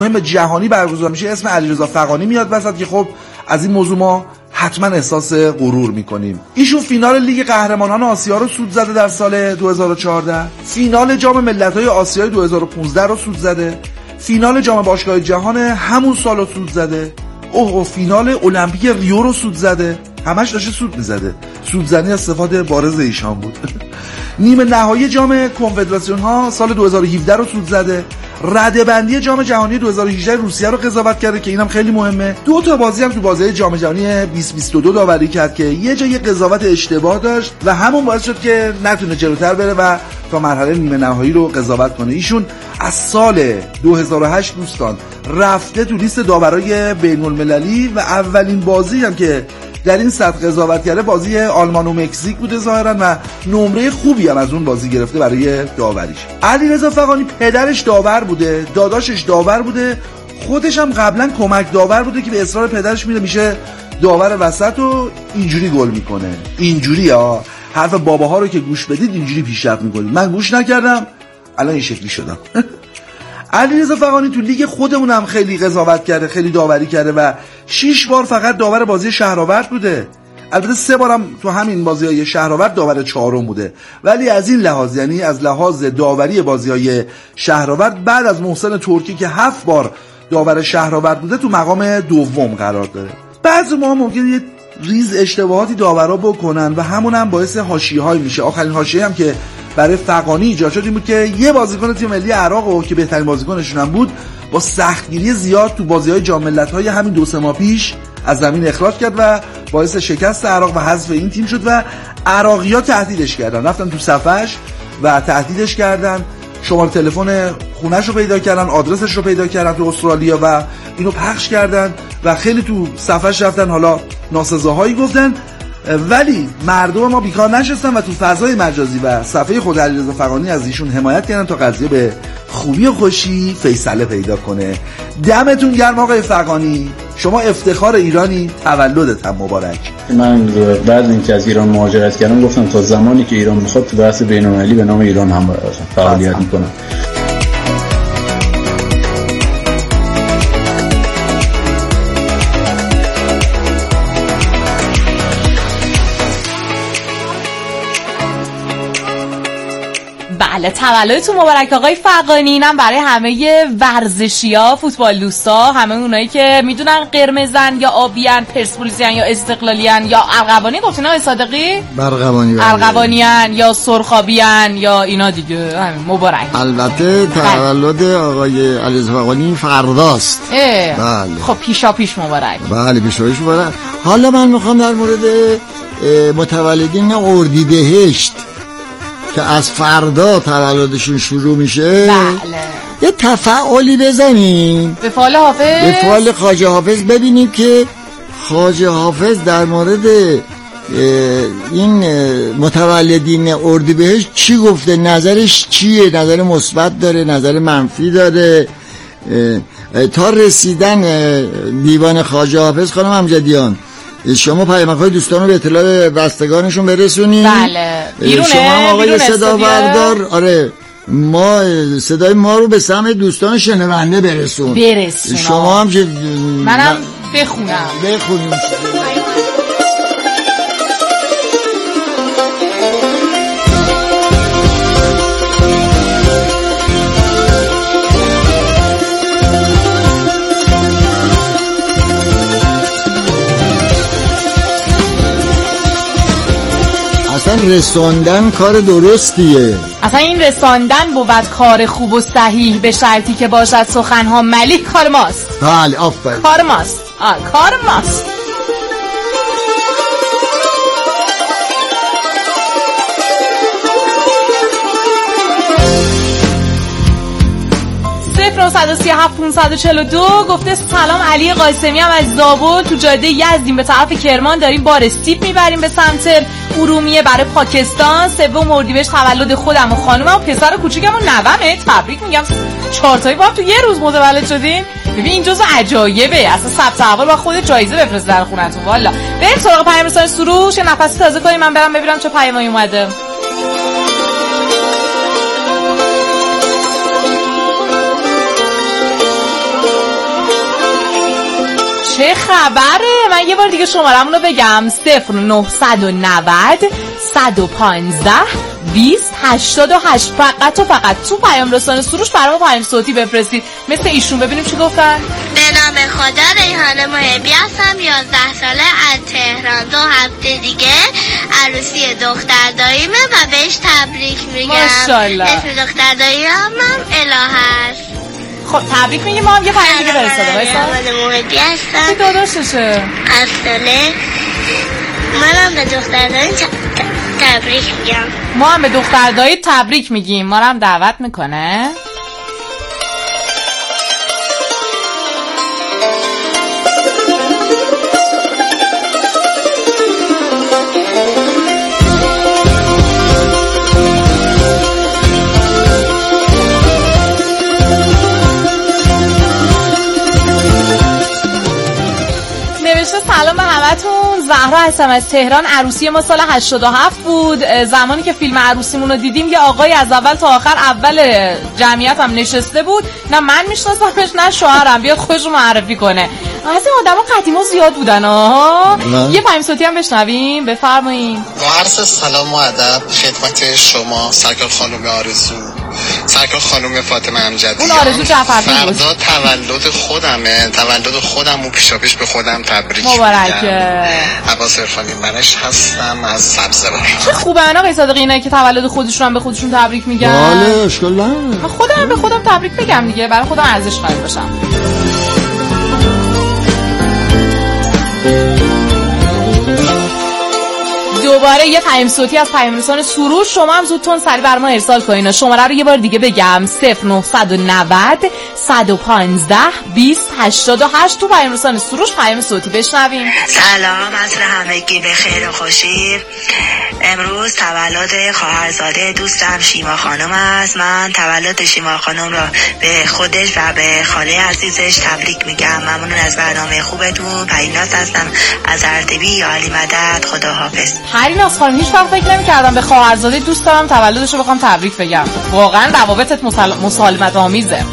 مهم جهانی برگزار میشه اسم علیرضا فغانی میاد وسط که خب از این موضوع ما حتما احساس غرور میکنیم. ایشون فینال لیگ قهرمانان آسیا رو سود زده در سال 2014، فینال جام ملت‌های آسیای 2015 رو سود زده، فینال جام باشگاه جهان همون سال رو سود زده، فینال المپیک ریو رو سود زده. همش داشته سود میزده. سودزنی از صفات بارز ایشان بود. نیمه نهایی جام کنفدراسیون ها سال 2017 رو سود زده. رده‌بندی جام جهانی 2018 روسیه رو قضاوت کرده که اینم خیلی مهمه. 2 تا بازی هم تو بازی جام جهانی 2022 داوری کرد که یه جای قضاوت اشتباه داشت و همون باعث شد که نتونه جلوتر بره و تا مرحله نیمه نهایی رو قضاوت کنه. ایشون از سال 2008 دوستان رفته تو لیست داورای بین‌المللی و اولین بازی هم که در این سطح قضاوت کرده بازی آلمان و مکزیک بوده ظاهرا و نمره خوبی هم از اون بازی گرفته برای داوریش. علیرضا فغانی پدرش داور بوده، داداشش داور بوده، خودش هم قبلا کمک داور بوده که به اصرار پدرش میشه داور وسط و اینجوری گل میکنه. اینجوری حرف باباها رو که گوش بدید اینجوری پیشرفت میکنید. من گوش نکردم الان این شکلی شدم. علیرضا فغانی تو لیگ خودمون هم خیلی قضاوت کرده، خیلی داوری کرده و 6 بار فقط داور بازی شهرآورد بوده. البته 3 بارم تو همین بازی‌های شهرآورد داور 4م بوده. ولی از این لحاظ، یعنی از لحاظ داوری بازی‌های شهرآورد بعد از محسن ترکی که 7 بار داور شهرآورد بوده تو مقام دوم قرار داره. بعضی ما ممکنه یه ریز اشتباهاتی داورا بکنن و همون هم باعث حاشیه‌های میشه. آخرین حاشیه هم که برای فغانی ایجاد شد این بود که یه بازیکن تیم ملی عراق که بهترین بازیکنشون هم بود با سختگیری زیاد تو بازی‌های جام ملت‌های همین 2-3 ماه پیش از زمین اخراج کرد و باعث شکست عراق و حذف این تیم شد و عراقی‌ها تهدیدش کردن، رفتن تو صفحش و تهدیدش کردن، شماره تلفن خونه‌ش رو پیدا کردن، آدرسش رو پیدا کردن تو استرالیا و اینو پخش کردن و خیلی تو صفحش رفتن حالا ناسزاهایی گفتن. ولی مردم ما بیکار نشستن و تو فضای مجازی و صفحه خود علیرضا فغانی از ایشون حمایت کردن تا قضیه به خوبی و خوشی فیصله پیدا کنه. دمتون گرم آقای فغانی، شما افتخار ایرانی، تولدت هم مبارک. من بعد اینکه از ایران مهاجرت کردم گفتم تا زمانی که ایران میخواد تو بحث بین‌المللی به نام ایران هم فعالیت میکنم. بله، تولدتون مبارک آقای فغانی. اینم برای همه ورزشی‌ها، فوتبال دوستا، همه اونایی که میدونن قرمزن یا آبیان، پرسپولیسیان یا استقلالیان یا ارغوانی. گفتین آقای صادقی؟ ارغوانیان یا سرخابیان یا اینا دیگه. همین مبارک. البته تولد آقای علیرضا فغانی فرداست. بله. خب پیشا پیش مبارک. بله پیشا پیش مبارک. حالا من میخوام در مورد متولدین اردیبهشت که از فردا تولدشون شروع میشه یه تفاعلی بزنیم به فال حافظ، به فال خواجه حافظ، ببینیم که خواجه حافظ در مورد این متولدین اردیبهشت چی گفته، نظرش چیه، نظر مثبت داره، نظر منفی داره. تا رسیدن دیوان خواجه حافظ خانم امجدیان شما پیامک‌های دوستان رو به اطلاع بستگانشون برسونید. بله بیرونه. شما هم آقای صدا بردار، آره ما صدای ما رو به سمع دوستان شنونده برسون. شما هم که منم بخونیم. اصلا رساندن کار درستیه. اصلا این رساندن بود کار خوب و صحیح به شرطی که باشد سخنها ملیح. کار ماست. بله آفرین. کار ماست. کار ماست. صفر 937 542 گفته سلام، علی قاسمی هم از زابل تو جاده یزدیم به طرف کرمان داریم بار سیب میبریم به سمت ارومیه برای پاکستان. 3 اردیبهشت تولد خودم و خانومم و پسر کوچیکم و نوامه. تبریک میگم، 4 تایی با هم تو یه روز متولد شدین. ببین این جزء عجایبه، اصلا ثبت احوال با خود جایزه بفرست در خونتون. والا بریم سراغ پیام رسانی سروش، یه نفسی تازه کنیم، من برم ببینم چه پیامی اومده. چه خبره؟ من یه بار دیگه شمارمون رو بگم 0990 115 20 88. فقط تو پیام رسانه سروش برام پیام صوتی بفرستید مثل ایشون. ببینیم چی گفتن. به نام خدا ریحانه محبی هستم، 11 ساله، از تهران. 2 هفته دیگه عروسی دختر داییمه و بهش تبریک میگم. ماشاءالله. اسم دختر داییم هم الهه است. خب تبریک میگیم. ما هم یه پیام دیگه برساده. ریحانه محبی هستم. چی داداششه؟ 7 ساله. منم به دختر داییم تبریک میگم. ما هم به دختر دایی تبریک میگیم. ما رو هم دعوت میکنه. سلام به همتون. زهرا هستم از تهران. عروسی ما سال 87 بود. زمانی که فیلم عروسیمون رو دیدیم یه آقای از اول تا آخر اول جمعیت هم نشسته بود. نه من میشناسمش نه شوهرم. بیاد خودش رو معرفی کنه. از این آدما قدیما زیاد بودن یه پیام صوتی هم بشنویم. بفرمایید. با عرض سلام و ادب خدمت شما سرکار خانم آرزو، سرکار خانم فاطمه امجدیان. اون آرزو جعفری بود. فردا تولد خودمه. تولد خودم و پیشاپیش به خودم تبریک مبارکه. عباس عرفانی منش هستم از سبزوار. چه خوبه انا آقای صادقی اینایی که تولد خودشون هم به خودشون تبریک میگن. بله اشکال نداره. من خودم به خودم تبریک بگم دیگه، برای خودم ارزش قائل باشم. دوباره یه پیام صوتی از پیام رسان سروش. شما هم زودتون سریع برام ارسال کنین. شماره رو یه بار دیگه بگم 0990 115 20 88. تو پیام رسان سروش پیام صوتی بشنویم. سلام، عصر همگی به خیر و خوشی. امروز تولد خواهرزاده دوستم شیما خانم است. من تولد شیما خانم را به خودش و به خاله عزیزش تبریک میگم. ممنون از برنامه خوبتون. پریناز هستم از اردبیل. یا علی مدد. خداحافظ. پریناز خانم هیچ وقت فکر نمی‌کردم به خواهرزاده دوست دارم تولدش رو بخوام تبریک بگم. واقعا روابطت مسالمت آمیزه.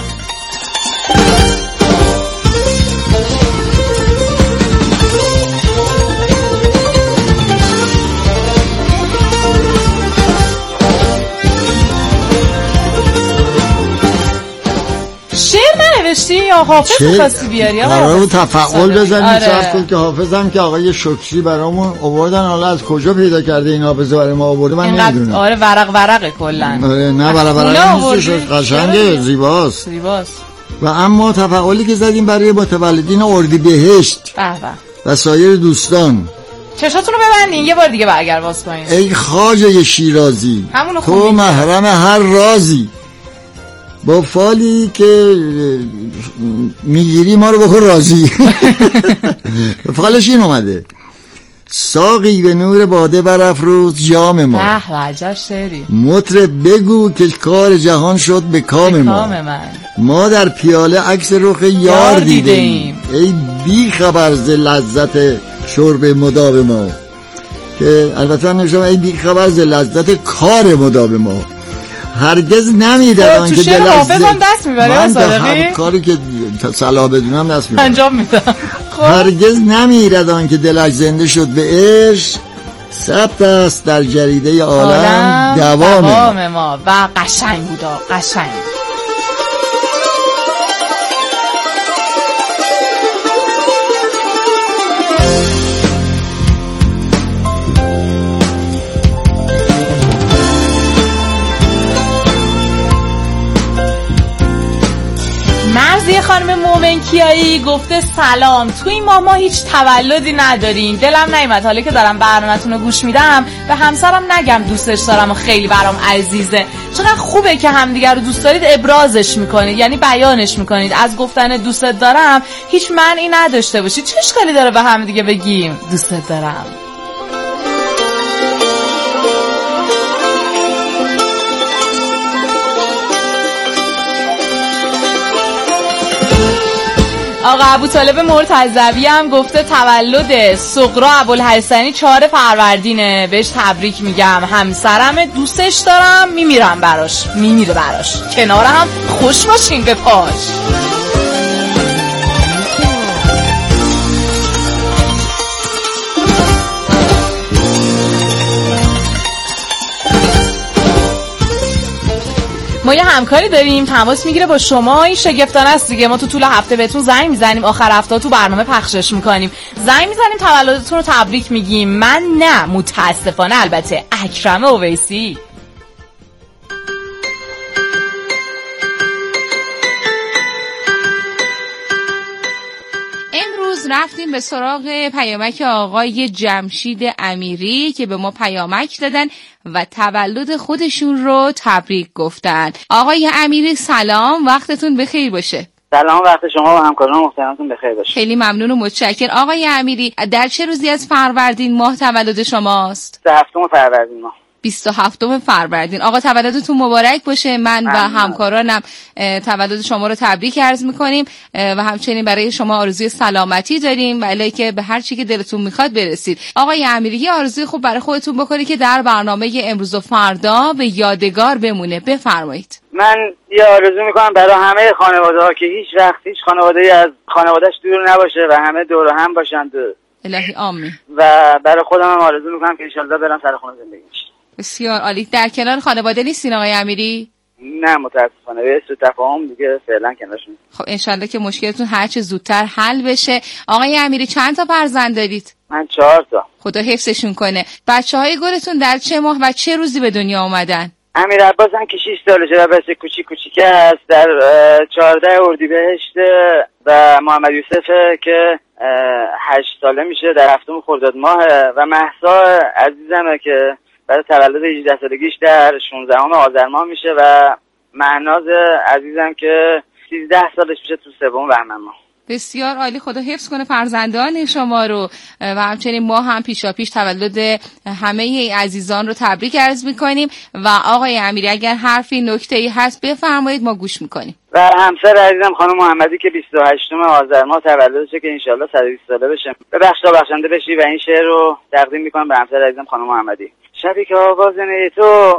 نوشتی یا حافظ خواستی بیاری؟ قرار بود تفعول بزنیم. آره. صرف کن که حافظم که آقای شکری برامون آوردن. حالا از کجا پیدا کرده این حافظ برای ما آورده من نمیدونم. آره ورقه کلن. آره نه ورقه نیستش، قشنگه، زیباست. و اما تفعولی که زدیم برای متولدین اردیبهشت و سایر دوستان. چشاتون رو ببندین یه بار دیگه برگر باز کنین. ای خواجه شیرازی تو محرم هر رازی، با فالی که میگیری ما رو بکن راضی. فالش این اومده: ساقی به نور باده برافروز جام ما. عجب شعری. مطرب بگو که کار جهان شد به کام ما. ما در پیاله عکس رخ یار دیدیم. ای بی خبر ز لذت شرب مدام ما. که البته نمیشم ای بی خبر ز لذت کار مدام ما. هرگز نمیدارن که دل از دست میبره. من به هر کاری که صلاح بدونم دست میبرم انجام میدم. هرگز نمیدارن که دلش زنده شد به عشق، ثبت است در جریده عالم دوام ما. و قشنگ بودا، قشنگ. مرزی خانم مومنکیایی گفته سلام، تو این ماه ما هیچ تولدی نداریم. دلم نیامد حالا که دارم برنامه‌تون رو گوش میدم به همسرم نگم دوستش دارم و خیلی برام عزیزه. چقدر خوبه که همدیگر رو دوست دارید ابرازش میکنید، یعنی بیانش میکنید. از گفتن دوستت دارم هیچ معنی نداشته باشید. چه اشکالی داره به همدیگه بگیم دوستت دارم؟ آقا ابوطالب مرتضوی هم گفته تولد سغرا ابوالحسنی 4 فروردینه، بهش تبریک میگم. همسرم دوستش دارم، میمیرم براش، میمیره براش، کنار هم خوش باشین به پاش. ما یه همکاری داریم تماس میگیره با شما. این شگفتانه است دیگه. ما تو طول هفته بهتون زنگ میزنیم، آخر هفته تو برنامه پخشش میکنیم. زنگ میزنیم تولدتون رو تبریک میگیم. من نه، متاسفانه البته اکرم اویسی. امروز رفتیم به سراغ پیامک آقای جمشید امیری که به ما پیامک دادن و تولد خودشون رو تبریک گفتن. آقای امیری سلام، وقتتون بخیر باشه. سلام، وقت شما و همکاران محترمتون بخیر باشه. خیلی ممنون و متشکرم. آقای امیری در چه روزی از فروردین ماه تولد شماست؟ 27 فروردین ماه. 27 فروردین. آقا تولدتون مبارک باشه. من و همکارانم تولد شما رو تبریک عرض میکنیم و همچنین برای شما آرزوی سلامتی داریم و الهی که به هر چی که دلتون میخواد برسید. آقای امیری یه آرزوی خوب برای خودتون بکنید که در برنامه امروز و فردا به یادگار بمونه. بفرمایید. من یه آرزو میکنم برای همه خانواده‌ها که هیچ وقت هیچ خانواده‌ای از خانواده‌اش دور نباشه و همه دور هم باشند. الهی آمین. و برای خودم هم آرزو میکنم که ان شاءالله برم سر خونه زندگی کنم. بسیار عالی. در کنار خانواده نیستین آقای امیری؟ نه متاسفانه به سوء تفاهم دیگه فعلا کنارشون. خب انشالله که مشکلتون هر چه زودتر حل بشه. آقای امیری چند تا فرزند دارید؟ من 4 تا. خدا حفظشون کنه. بچه‌های گلتون در چه ماه و چه روزی به دنیا اومدن؟ امیر عباس هم که 6 سالشه و بچه کوچیک است، در 14 اردیبهشت و محمد یوسف که 8 ساله میشه در 7 خرداد ماه و مهسا عزیزمه که برای تولد 18 سالگیش در 16 آذر ماه میشه و مهناز عزیزم که 13 سالش میشه تو 3 بهمن ماه. بسیار عالی. خدا حفظ کنه فرزندان شما رو و همچنین ما هم پیشاپیش تولد همه عزیزان رو تبریک عرض میکنیم و آقای امیری اگر حرفی نکته‌ای هست بفرمایید، ما گوش میکنیم. و همسر عزیزم خانم محمدی که 28 آذر ماه تولدشه که انشالله 120 ساله بشه. بخشنده بشی و این شعر رو تقدیم میکنم به همسر عزیزم خانم محمدی. شبی که آواز نی تو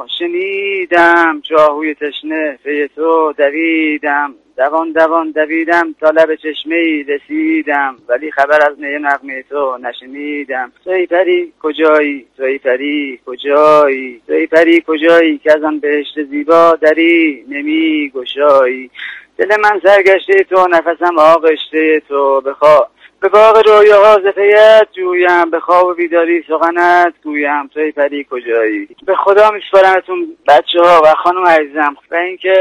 شنیدم، جاهوی تشنه پی تو دویدم، دوان دویدم تا لب چشمه‌ای رسیدم، ولی خبر از نی نغمه تو نشنیدم. توی پری کجایی، توی پری کجایی، توی پری کجایی که از آن بهشت زیبا دری نمی گشایی. دل من سرگشته تو، نفسم آغشته تو، به باغ رویاها ز پیت جویم، به خواب و بیداری سخنت گویم، توی پری کجایی. به خدا میسپارمتون بچه‌ها و خانم عزیزم و اینکه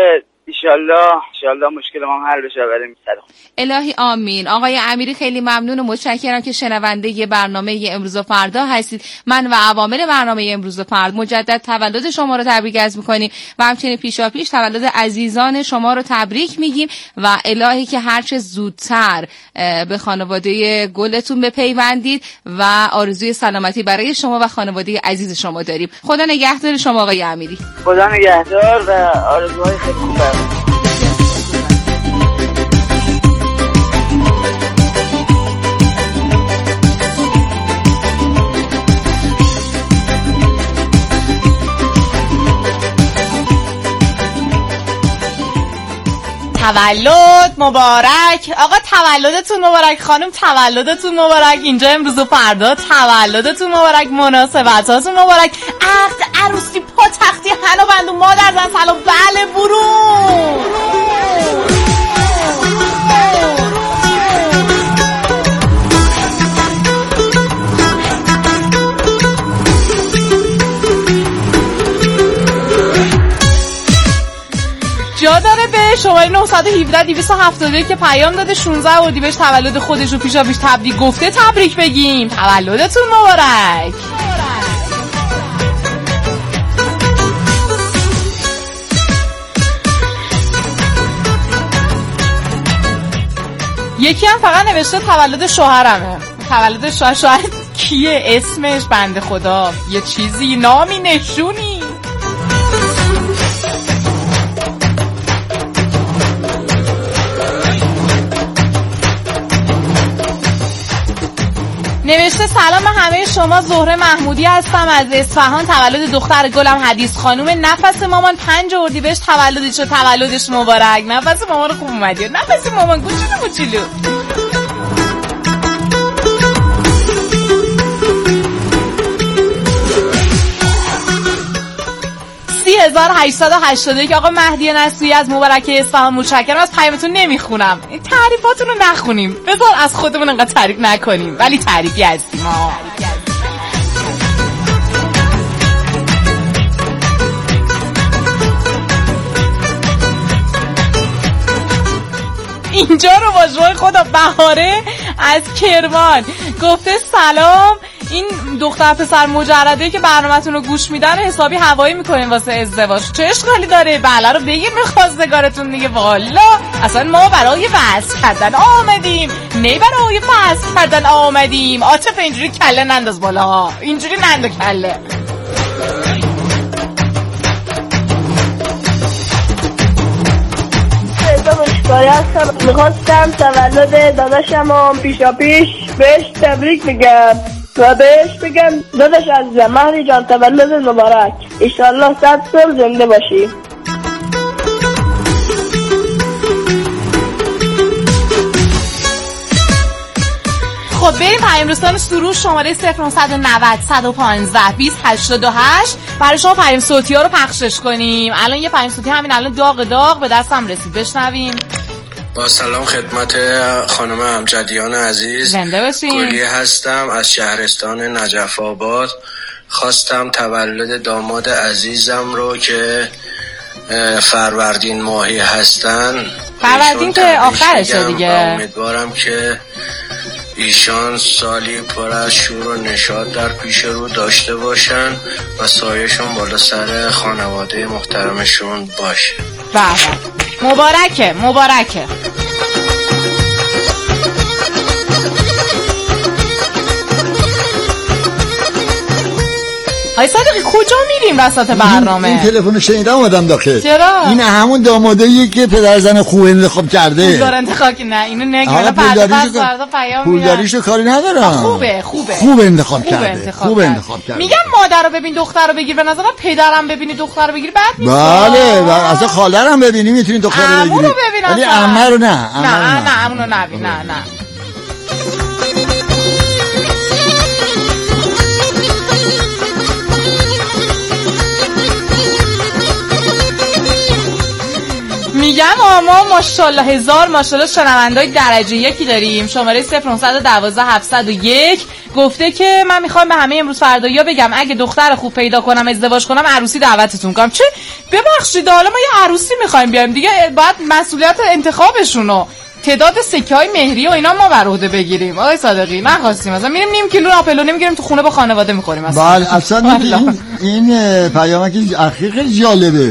ایشالله مشکل ما حل بشه بریم سر خود. الهی آمین. آقای امیری خیلی ممنون و متشکرم که شنونده برنامه امروز و فردا هستید. من و عوامل برنامه امروز و فردا مجدد تولد شما رو تبریک عرض می‌کنیم و همچنین پیشاپیش تولد عزیزان شما رو تبریک میگیم و الهی که هر چه زودتر به خانواده گلتون بپیوندید و آرزوی سلامتی برای شما و خانواده عزیز شما داریم. خدا نگهدار شما آقای امیری. خدا نگهدار و آرزوهای خیلی خوب. تولد مبارک. آقا تولدتون مبارک، خانم تولدتون مبارک، اینجا امروز و فردا تولدتون مبارک، مناسبتاتون مبارک، عقد عروسی پا تختی حنا بندو مادر زن سلام. بله برون جا داره به شماره 917-270 که پیام داده 16 اردیبهشت تولد خودش رو پیشاپیش تبریک گفته تبریک بگیم. تولدتون مبارک. یکی هم فقط نوشته تولد شوهرمه. تولد شاید کیه اسمش بنده خدا، یه چیزی نامی نشونی. نوشته سلام به همه شما، زهره محمودی هستم از اصفهان. تولد دختر گلم حدیث خانوم. نفس مامان 5 اردیبهشت تولدشه، تولدش مبارک. نفس مامان خوب اومدی، نفس مامان کوچولو. 30 3881. آقا مهدی نصری از مبارکه اصفهان متشکرم. از پیامتون نمیخونم، این تعریفاتون رو نخونیم، بذار از خودمون انقدر تعریف نکنیم، ولی تعریفی هستیم ما. اینجا رو با خدا بهاره از کرمان گفته سلام، این دختر پسر مجرده که برنامه‌تون رو گوش میدن حسابی هوایی میکنین واسه ازدواج، چه اشکالی داره؟ بله رو بگید به خواستگارتون دیگه. والا اصلا ما برای وصل کردن آمدیم، نه برای وصل کردن آمدیم. عاطفه اینجوری کله ننداز بالا، اینجوری ننداز کله. میخواستم تولد داداشم پیشا پیش بهش تبریک بگم و بهش بگم داداش عزیزم مهدی جان تولد مبارک، ایشالله 100 سال زنده باشی. خب بریم پیام رسان سروش شماره 0990 115 2088 برای شما پیام صوتی ها رو پخشش کنیم. الان یه پیام صوتی همین الان داغ به دستم رسید، بشنویم. با سلام خدمت خانم امجدیان عزیز، زنده باشین. گلی هستم از شهرستان نجف آباد. خواستم تولد داماد عزیزم رو که فروردین ماهی هستن، فروردین که آخرشه دیگه، امیدوارم که ایشان سالی پر از شور و نشاط در پیش رو داشته باشن و سایه‌شون بالا سر خانواده محترمشون باشه. بله مبارکه. های صادقی کجا میریم وسط برنامه؟ این تلفن شنیدم اومدم داخل. چرا؟ این همون داماداییه که پدر زن خوب انتخاب کرده. پولدار انتخاب که نه، اینو نگه فردا پیام پولداریشو کاری ندارم. خوبه خوب انتخاب کرده. میگم مادر رو ببین دختر رو بگیر، به نظرم پدرم ببینی دختر رو بگیر بد نیست. بله و اصلا خاله‌رم ببینی میتونی دختر رو بگیری. عمو رو ببین، ولی عمه رو نه. نه عمو رو نبین. نه میگم ما ماشاءالله هزار ماشاءالله شنوندای درجه یکی داریم. شماره 0912 701 گفته که من میخوام به همه امروز فردایا بگم اگه دختر خوب پیدا کنم ازدواج کنم عروسی دعوتتون کنم. چه ببخشید حالا ما یه عروسی میخوایم بیاریم دیگه، باید مسئولیت انتخابشونو تعداد سکه‌های مهری و اینا ما بر عهده بگیریم. آقای صادقی نخواستیم مثلا میریم نیم کیلو آپلو نمیگیریم تو خونه با خانواده میخوریم اصلا. بله اصلا این پیامک اخیر خیلی جالبه.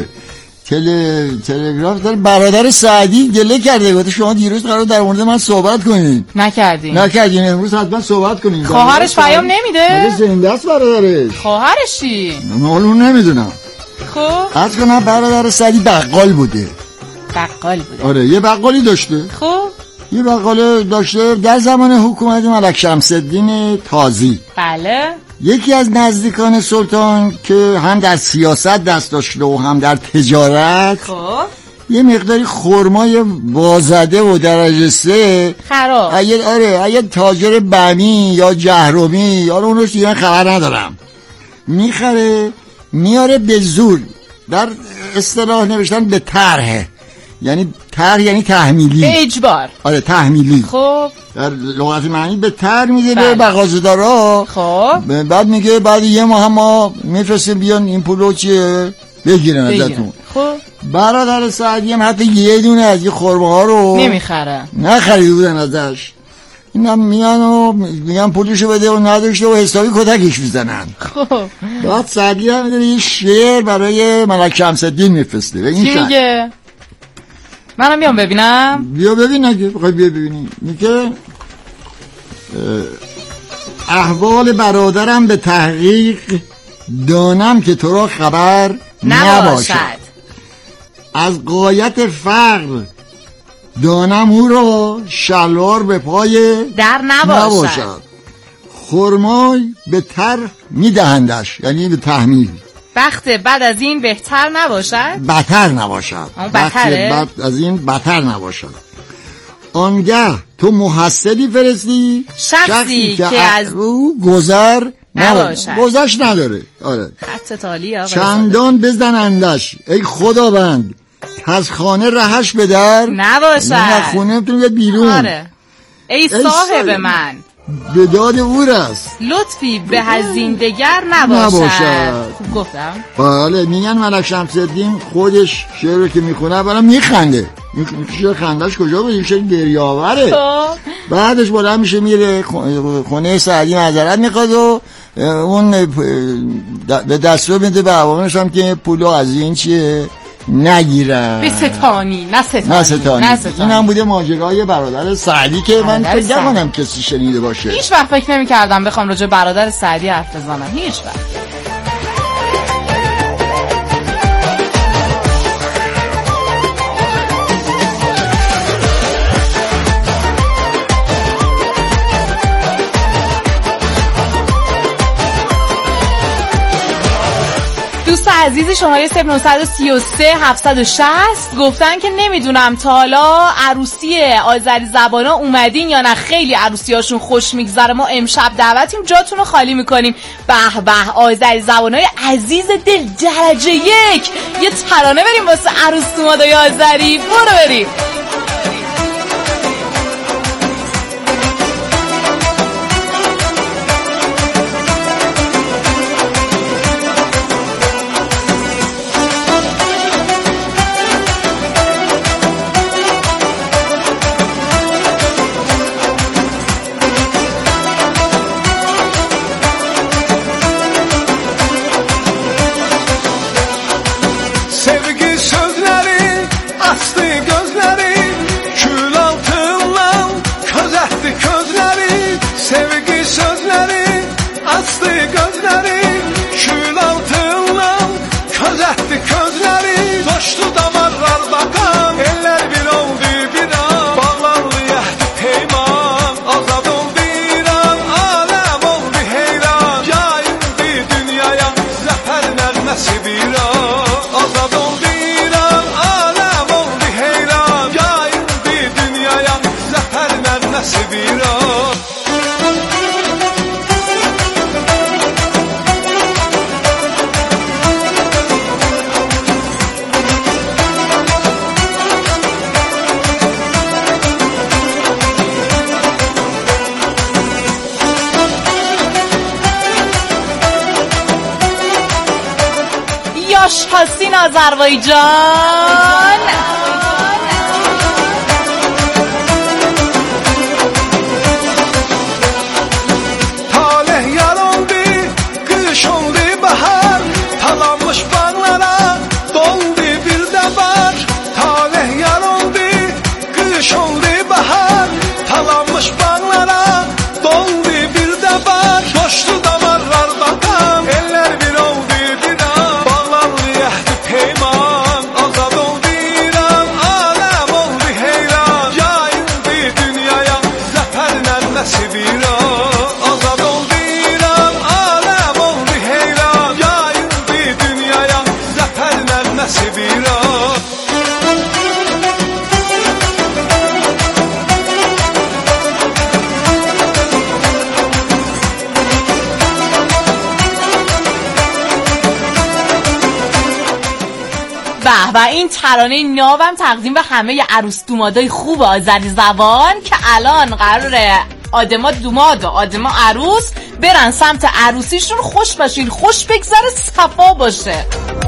تلگراف داره برادر سعدی گله کرده، گفته شما دیروز قرار در مورد من صحبت کنین نکردین امروز حتما صحبت کنین. خواهرش پیام نمیده؟ مگه زنده است برادرش؟ خواهرش چی؟ معلوم نمیدونم. خب عرض کنم برادر سعدی بقال بوده. آره یه بقالی داشته. خب یه بقاله داشته در زمان حکومت ملک شمس‌الدین تازی. بله. یکی از نزدیکان سلطان که هم در سیاست دست داشته و هم در تجارت، خب یه مقداری خرمای بازده و درجه 3 خراب اگه تاجر بمی یا جهرومی یا اونو دیگه خبر ندارم میخره میاره به زور، در اصطلاح نوشتن به طرح، یعنی طرح یعنی تحمیلی، به اجبار. آره تحمیلی. خب در لغت معنی به طرح میده به مغازه‌دارا. خب بعد میگه بعد یه ماه ما میفرستیم بیان این پولو چیه بگیرن ازتون. خب برادر سعدی هم حتی یه دونه از این خرمه ها رو نخریده بودن ازش. اینم میان و میگن پولشو بده و نداشته و حسابی کتکش میزنن. خب بعد سعدی هم میدونه یه شعر برای ملک شمس‌الدین میفرسته. چی میگه؟ منم بیام ببینم. بیا ببین اگه بخوای بیا ببینی. میگه احوال برادرم به تحقیق دانم که تو را خبر نباشد، از غایت فقر دانم او را شلوار به پای در نباشد. خرمای به تر میدهندش، یعنی به تحمیل. وقت بعد از این بهتر نباشد، بدتر نباشد. بعد از این بدتر نباشد. آنگه تو محسدی فرستی شخصی که از او گذر نباشد. گذشت نداره. آره خط تالی آقا چندان بزنندش ای خداوند از خانه رهش به در نباشد. نه خونه نمیتونه بیاد بیرون. آره ای صاحب من به داد او رست لطفی به هزین دگر نباشد. خوب گفتم. بله میگن ملک شمس‌الدین خودش شعر که میخونه برام میخنده. شعر خندش کجا بود؟ این شعر گریه‌آوره. بعدش بلند میشه میره خونه سعدی معذرت میخواد و اون به دستور میده به عوامش هم که پولو از این چیه نگیرن. به ستانی نه ستانی. این هم بوده ماجرای برادر سعدی که من فکر نکنم کسی شنیده باشه. هیچ وقت فکر نمی‌کردم بخوام راجع برادر سعدی حرف بزنم. هیچ وقت. عزیزی شماره 0933 760 گفتن که نمیدونم تا حالا عروسی آذری زبانا اومدین یا نه، خیلی عروسیاشون خوش میگذره. ما امشب دعوتیم، جاتون رو خالی میکنیم. به به آذری زبانای عزیز دل درجه یک. یه ترانه بریم واسه عروس دومادای آذری. برو بریم. حسین آذربایجان talih yarıldı kış oldu bahar talanmış bağlara doldu bir de bar talih yarıldı kış oldu bahar talanmış bağlara doldu bir de bar coştu damarlar bakan eller bir oldu bir an bağlandı yahdi peyman azad oldu İran alem oldu heyran yayıldı dünyaya zaferler nasibiran و این ترانه ناوم تقدیم به همه عروس دومادای خوب آذری زبان که الان قراره آدما دوماد و آدما عروس برن سمت عروسیشون. خوش باشین، خوش بگذره، صفا باشه.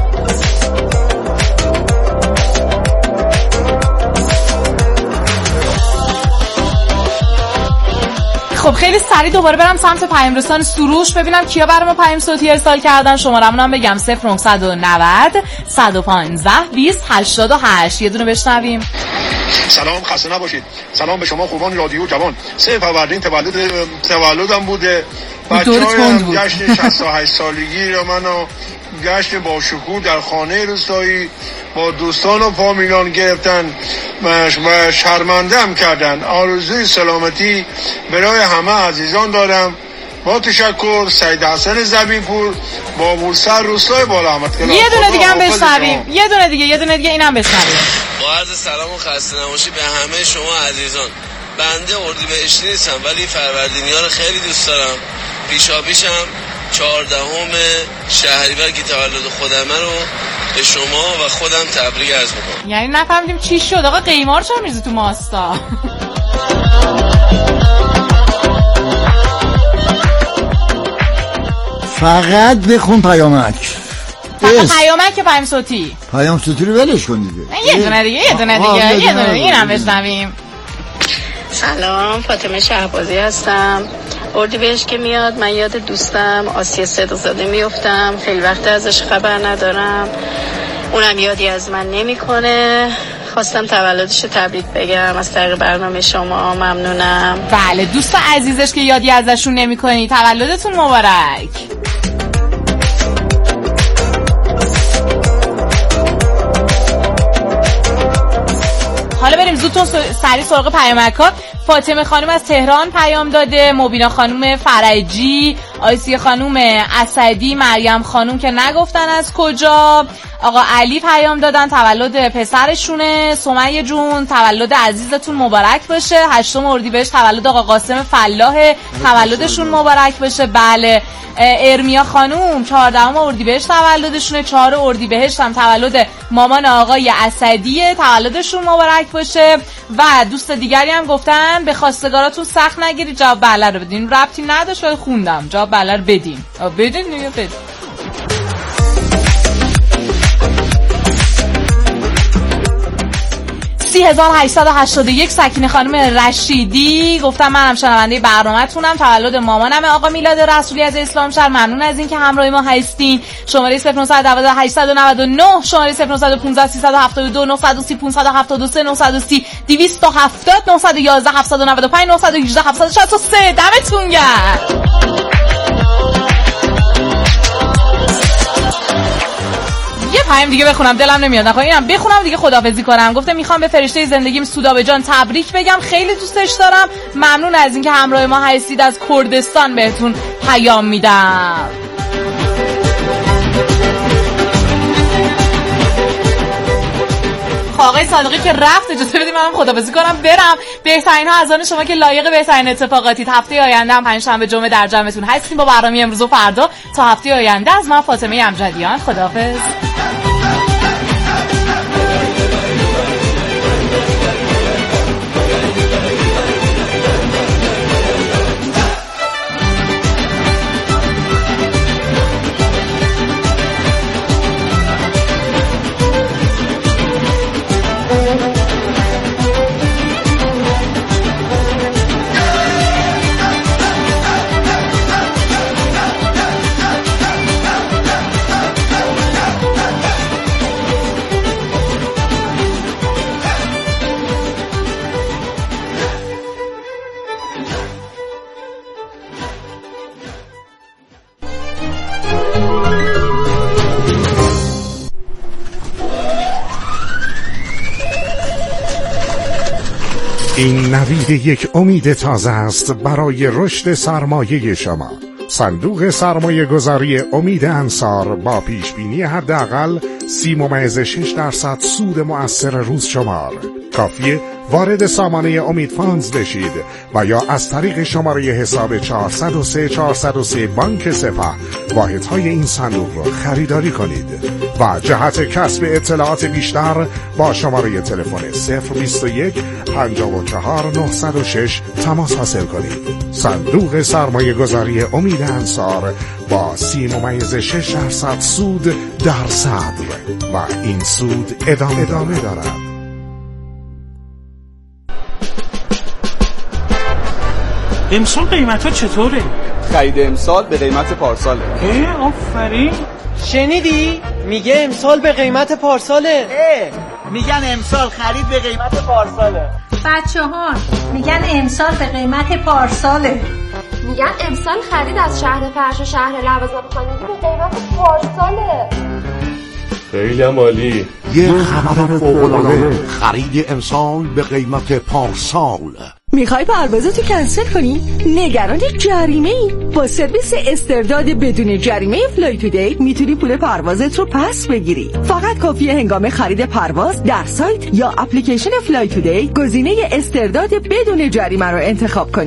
خب خیلی سریع دوباره برم سمت پیام رسان سروش ببینم کیا برای ما پیام صوتی ارسال کردن. شماره‌مون هم بگم 0990 115 20 88. یه دونه بشنویم. سلام، خسته نباشید. سلام به شما خوبان رادیو جوان. 3 فروردین تولدم بوده. بچه‌هایم جشن 68 سالگی رو منو جشن با شکوه در خانه روستایی با دوستان و فامیلان گرفتن و شرمنده‌ام کردن. آرزوی سلامتی برای همه عزیزان دارم. با تشکر. سید حسن زبیپور با بورسر روستای بالا احمد. یه دونه دیگه هم بشنویم. یه دونه دیگه اینم بشنویم. با عرض سلام و خسته نباشید به همه شما عزیزان. بنده اردیبهشتی نیستم ولی فروردینی‌ها رو خیلی دوست دارم. پیشاپیشم 14 شهریور که تولد خودمه رو به شما و خودم تبریک عرض میکنم. یعنی نفهمیدیم چی شد آقا، قیمار چرا میریزی تو ماستا؟ فقط بخون پیامک. پیامک که پیام صوتی. پیام صوتی رو ولش کن دیگه. یه دونه دیگه اینم بشنویم. سلام، فاطمه شهبازی هستم. اردیبهشت که میاد من یاد دوستم آسیه صدقزاده میافتم. خیلی وقت ازش خبر ندارم، اونم یادی از من نمیکنه. خواستم تولدش تبریک بگم از طریق برنامه شما. ممنونم. بله دوست عزیزش که یادی ازشون نمیکنی، تولدتون مبارک. حالا بریم زودتون سریع سراغ پیامک‌ها. فاطمه خانم از تهران پیام داده، مبینا خانم فرجی، آیسیه خانم اسدی، مریم خانم که نگفتن از کجا، آقا علی پیام دادن تولد پسرشونه. سمیه جون تولد عزیزتون مبارک باشه. 8 اردیبهشت تولد آقا قاسم فلاح، تولدشون مبارک باشه. بله ارمیا خانوم 14 اردیبهشت تولدشونه. 4 اردیبهشت هم تولد مامان آقای اسدیه، تولدشون مبارک باشه. و دوست دیگری هم گفتن به خواستگاراتون سخت نگیرید، جواب بله رو بدین. ربطی نداشت ولی خوندم جواب بله رو بدین. بدین دیگه بدین. 3881 سکینه خانم رشیدی گفتم منم شنونده برنامه‌تونم، تولد مامانم آقا میلاد رسولی از اسلام شهر. ممنون از این که همراه ما هستین. شماره 0912 899 شماره 0915 372 930 573 930 270 911 795 918 763. دمتون گرم. یه پیام دیگه بخونم، دلم نمیاد نخوام اینم بخونم دیگه خداحافظی کنم. گفته میخوام به فرشته زندگیم سودابه جان تبریک بگم، خیلی دوستش دارم. ممنون از اینکه همراه ما هستید. از کردستان بهتون پیام میدم. آقای صادقی که رفت اجازه بدید منم خداحافظی کنم برم. بهترین ها از آن شما که لایق بهترین اتفاقاتید. هفته آینده هم پنجشنبه جمعه در جمعتون هستیم با برنامه امروز و فردا. تا هفته آینده از من فاطمه امجدیان خداحافظ. این نوید یک امید تازه است برای رشد سرمایه شما. صندوق سرمایه گذاری امید انصار با پیشبینی حداقل 30.6% سود مؤثر روز شمار. کافیه وارد سامانه امید فاندز بشید و یا از طریق شماره حساب 403 بانک سپه واحدهای این صندوق را خریداری کنید و جهت کسب اطلاعات بیشتر با شماره تلفن 021 54 906 تماس حاصل کنید. صندوق سرمایه گذاری امید انصار با 30.6% سود در صدر و این سود ادامه دارد. امسال قیمت ها چطوره؟ خرید امسال به قیمت پارساله. آفرین. شنیدی؟ میگه امسال به قیمت پارساله. میگن امسال خرید به قیمت پارساله. بچه‌ها میگن امسال به قیمت پارساله. میگن امسال خرید از شهر فرش و شهر لوازم خانگی به قیمت پارساله. خیلی عالی. یه خبر فوق‌العاده، خرید امسال به قیمت پارسال. میخوای پروازتو کنسل کنی؟ نگران جریمه ای؟ با سرویس استرداد بدون جریمه فلای تو دی میتونی پول پروازت رو پس بگیری. فقط کافیه هنگام خرید پرواز در سایت یا اپلیکیشن فلای تو دی گزینه استرداد بدون جریمه رو انتخاب کنی.